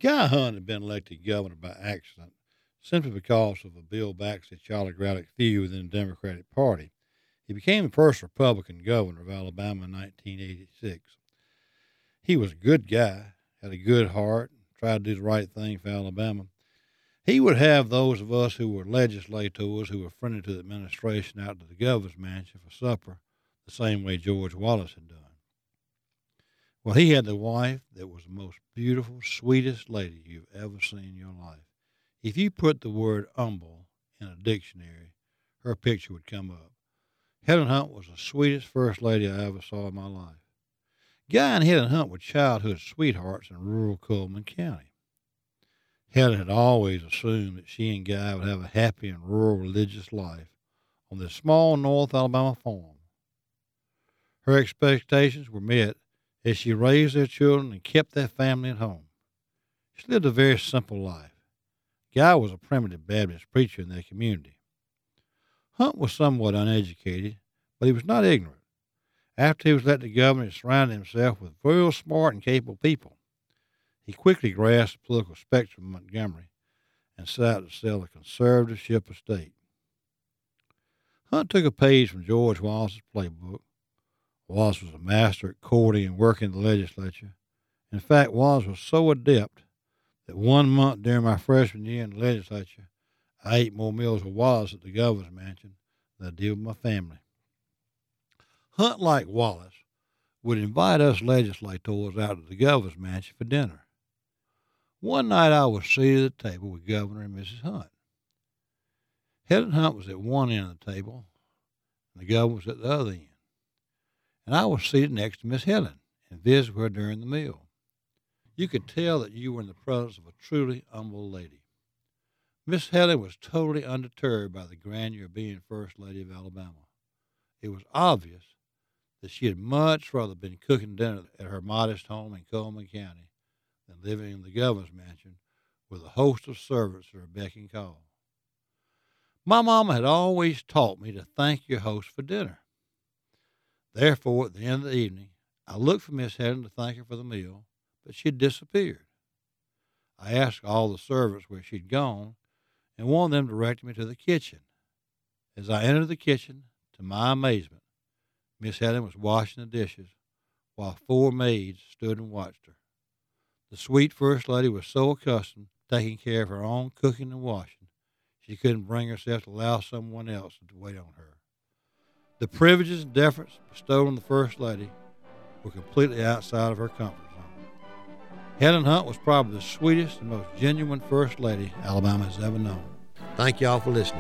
Guy Hunt had been elected governor by accident simply because of a Bill Baxley oligarchic feud within the Democratic Party. He became the first Republican governor of Alabama in 1986. He was a good guy, had a good heart, tried to do the right thing for Alabama. He would have those of us who were legislators who were friendly to the administration out to the governor's mansion for supper, the same way George Wallace had done. Well, he had the wife that was the most beautiful, sweetest lady you've ever seen in your life. If you put the word humble in a dictionary, her picture would come up. Helen Hunt was the sweetest first lady I ever saw in my life. Guy and Helen Hunt were childhood sweethearts in rural Coleman County. Helen had always assumed that she and Guy would have a happy and rural religious life on this small North Alabama farm. Her expectations were met as she raised their children and kept their family at home. She lived a very simple life. Guy was a primitive Baptist preacher in their community. Hunt was somewhat uneducated, but he was not ignorant. After he was elected governor, he surrounded himself with very smart and capable people. He quickly grasped the political spectrum of Montgomery and set out to sell a conservative ship of state. Hunt took a page from George Wallace's playbook. Wallace was a master at courting and working the legislature. In fact, Wallace was so adept that 1 month during my freshman year in the legislature, I ate more meals with Wallace at the governor's mansion than I did with my family. Hunt, like Wallace, would invite us legislators out to the governor's mansion for dinner. One night I was seated at the table with Governor and Mrs. Hunt. Helen Hunt was at one end of the table, and the governor was at the other end. And I was seated next to Miss Helen and visited her during the meal. You could tell that you were in the presence of a truly humble lady. Miss Helen was totally undeterred by the grandeur of being First Lady of Alabama. It was obvious that she had much rather been cooking dinner at her modest home in Coleman County than living in the governor's mansion with a host of servants at her beck and call. My mama had always taught me to thank your host for dinner. Therefore, at the end of the evening, I looked for Miss Helen to thank her for the meal, but she had disappeared. I asked all the servants where she'd gone, and one of them directed me to the kitchen. As I entered the kitchen, to my amazement, Miss Helen was washing the dishes, while 4 maids stood and watched her. The sweet First Lady was so accustomed to taking care of her own cooking and washing, she couldn't bring herself to allow someone else to wait on her. The privileges and deference bestowed on the First Lady were completely outside of her comfort zone. Helen Hunt was probably the sweetest and most genuine First Lady Alabama has ever known. Thank y'all for listening.